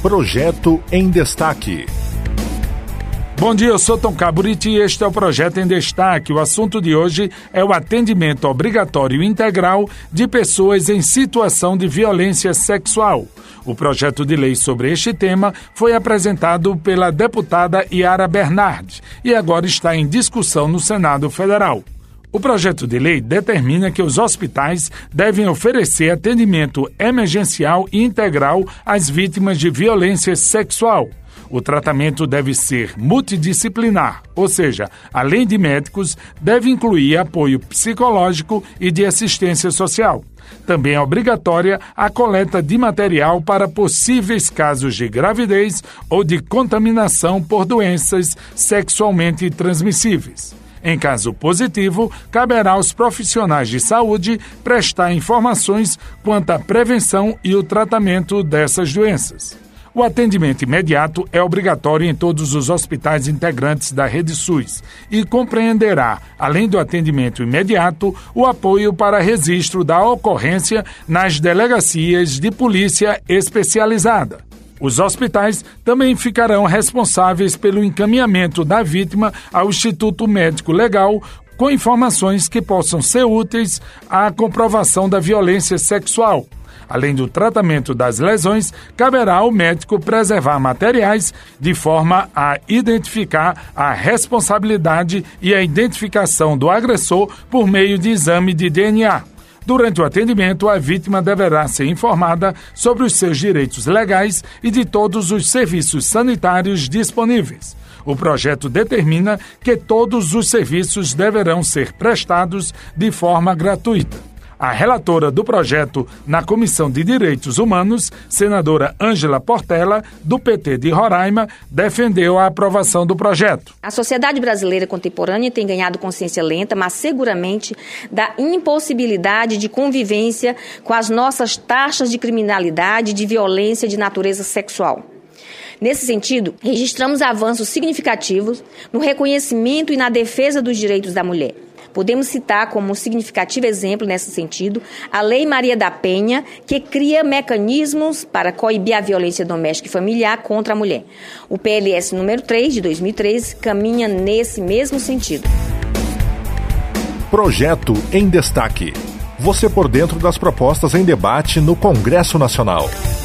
Projeto em Destaque. Bom dia, eu sou Tom Caburiti e este é o Projeto em Destaque. O assunto de hoje é o atendimento obrigatório integral de pessoas em situação de violência sexual. O projeto de lei sobre este tema foi apresentado pela deputada Yara Bernardi e agora está em discussão no Senado Federal. O projeto de lei determina que os hospitais devem oferecer atendimento emergencial e integral às vítimas de violência sexual. O tratamento deve ser multidisciplinar, ou seja, além de médicos, deve incluir apoio psicológico e de assistência social. Também é obrigatória a coleta de material para possíveis casos de gravidez ou de contaminação por doenças sexualmente transmissíveis. Em caso positivo, caberá aos profissionais de saúde prestar informações quanto à prevenção e o tratamento dessas doenças. O atendimento imediato é obrigatório em todos os hospitais integrantes da rede SUS e compreenderá, além do atendimento imediato, o apoio para registro da ocorrência nas delegacias de polícia especializada. Os hospitais também ficarão responsáveis pelo encaminhamento da vítima ao Instituto Médico Legal com informações que possam ser úteis à comprovação da violência sexual. Além do tratamento das lesões, caberá ao médico preservar materiais de forma a identificar a responsabilidade e a identificação do agressor por meio de exame de DNA. Durante o atendimento, a vítima deverá ser informada sobre os seus direitos legais e de todos os serviços sanitários disponíveis. O projeto determina que todos os serviços deverão ser prestados de forma gratuita. A relatora do projeto na Comissão de Direitos Humanos, senadora Ângela Portela, do PT de Roraima, defendeu a aprovação do projeto. A sociedade brasileira contemporânea tem ganhado consciência lenta, mas seguramente da impossibilidade de convivência com as nossas taxas de criminalidade e de violência de natureza sexual. Nesse sentido, registramos avanços significativos no reconhecimento e na defesa dos direitos da mulher. Podemos citar como um significativo exemplo nesse sentido a Lei Maria da Penha, que cria mecanismos para coibir a violência doméstica e familiar contra a mulher. O PLS número 3, de 2013, caminha nesse mesmo sentido. Projeto em Destaque. Você por dentro das propostas em debate no Congresso Nacional.